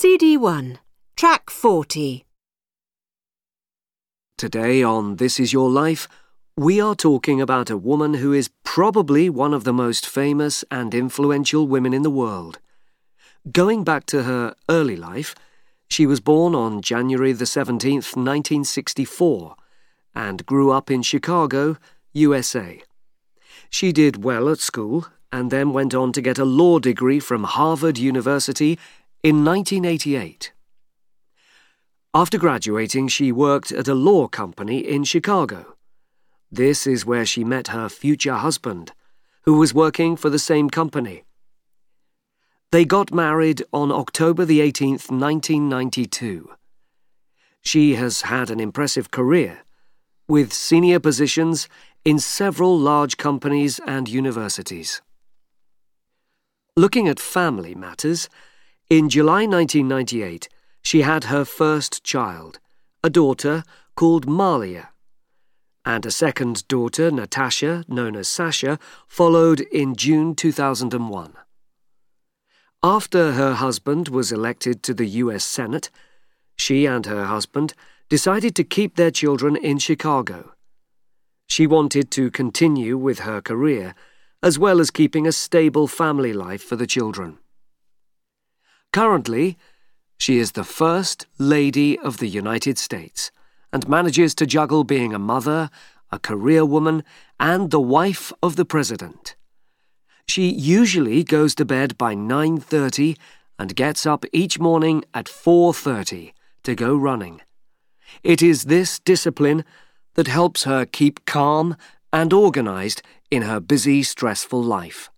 CD1, Track 40. Today on This Is Your Life, we are talking about a woman who is probably one of the most famous and influential women in the world. Going back to her early life, she was born on January the 17th, 1964, and grew up in Chicago, USA. She did well at school and then went on to get a law degree from Harvard University in 1988. After graduating, she worked at a law company in Chicago. This is where she met her future husband, who was working for the same company. They got married on October the 18th, 1992. She has had an impressive career, with senior positions in several large companies and universities. Looking at family matters, in July 1998, she had her first child, a daughter called Malia, and a second daughter, Natasha, known as Sasha, followed in June 2001. After her husband was elected to the U.S. Senate, she and her husband decided to keep their children in Chicago. She wanted to continue with her career, as well as keeping a stable family life for the children. Currently, she is the First Lady of the United States and manages to juggle being a mother, a career woman, and the wife of the president. She usually goes to bed by 9:30 and gets up each morning at 4:30 to go running. It is this discipline that helps her keep calm and organized in her busy, stressful life.